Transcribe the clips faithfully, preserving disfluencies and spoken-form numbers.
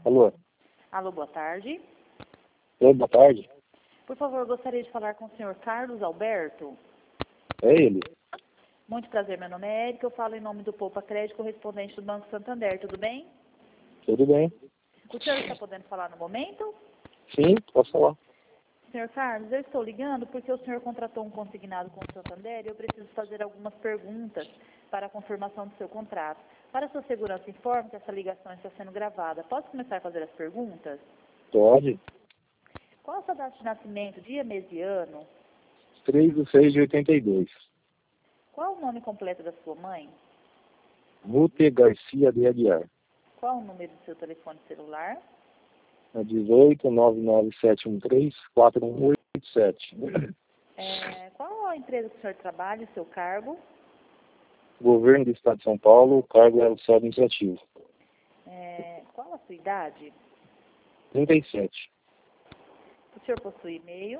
Alô? Alô, boa tarde. Oi, boa tarde. Por favor, gostaria de falar com o senhor Carlos Alberto. É ele? Muito prazer, meu nome é Érica, eu falo em nome do Poupa Crédito, correspondente do Banco Santander, tudo bem? Tudo bem? O senhor está podendo falar no momento? Sim, posso falar. senhor Carlos, eu estou ligando porque o senhor contratou um consignado com o Santander e eu preciso fazer algumas perguntas para a confirmação do seu contrato. Para sua segurança, informe que essa ligação está sendo gravada. Posso começar a fazer as perguntas? Pode. Qual a sua data de nascimento, dia, mês e ano? três de seis de oitenta e dois. Qual o nome completo da sua mãe? Rute Garcia de Aguiar. Qual o número do seu telefone celular? É dezoito, nove nove sete um três, quatro um oito sete. É, qual a empresa que o senhor trabalha e seu cargo? Governo do Estado de São Paulo, o cargo é o seu administrativo. É, qual a sua idade? trinta e sete. O senhor possui e-mail?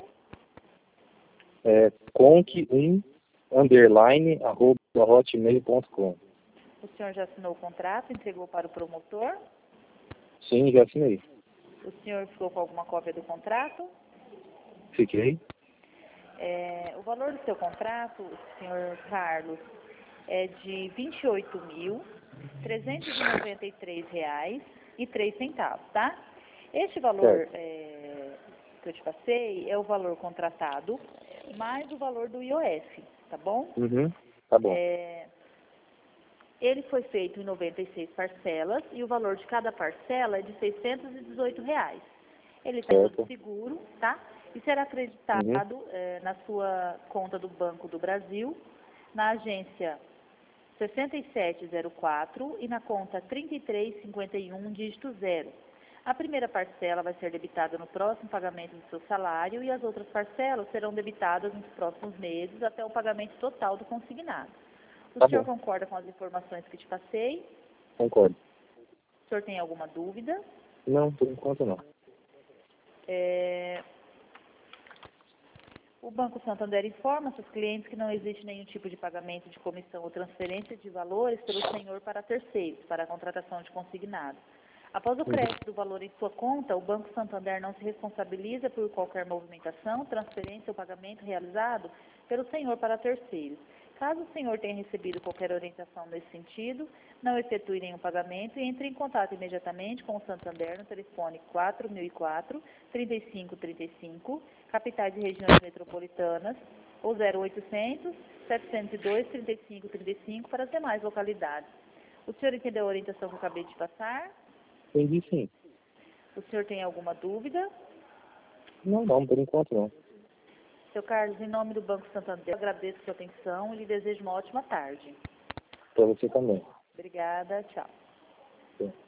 É conk um, underline, arroba, hotmail ponto com. O senhor já assinou o contrato, entregou para o promotor? Sim, já assinei. O senhor ficou com alguma cópia do contrato? Fiquei. É, o valor do seu contrato, senhor Carlos, é de vinte e oito mil, trezentos e noventa e três reais e três centavos, tá? Este valor é, que eu te passei é o valor contratado mais o valor do I O F, tá bom? Uhum, tá bom. É, ele foi feito em noventa e seis parcelas e o valor de cada parcela é de seiscentos e dezoito reais. Ele está Certo. tudo seguro, tá? E será acreditado Uhum. eh, na sua conta do Banco do Brasil, na agência sessenta e sete zero quatro e na conta trinta e três cinquenta e um, dígito zero. A primeira parcela vai ser debitada no próximo pagamento do seu salário e as outras parcelas serão debitadas nos próximos meses até o pagamento total do consignado. O Tá senhor bom, concorda com as informações que te passei? concordo. O senhor tem alguma dúvida? Não, por enquanto não. É... O Banco Santander informa seus clientes que não existe nenhum tipo de pagamento de comissão ou transferência de valores pelo senhor para terceiros, para a contratação de consignado. Após o crédito do valor em sua conta, o Banco Santander não se responsabiliza por qualquer movimentação, transferência ou pagamento realizado pelo senhor para terceiros. Caso o senhor tenha recebido qualquer orientação nesse sentido, não efetue nenhum pagamento e entre em contato imediatamente com o Santander no telefone quatro mil e quatro, trinta e cinco trinta e cinco, capitais e regiões metropolitanas, ou zero oitocentos, setecentos e dois, trinta e cinco trinta e cinco para as demais localidades. O senhor entendeu a orientação que eu acabei de passar? Entendi, sim. O senhor tem alguma dúvida? Não, não, por enquanto não. Seu Carlos, em nome do Banco Santander, eu agradeço a sua atenção e lhe desejo uma ótima tarde. Para você também. Obrigada, tchau. Sim.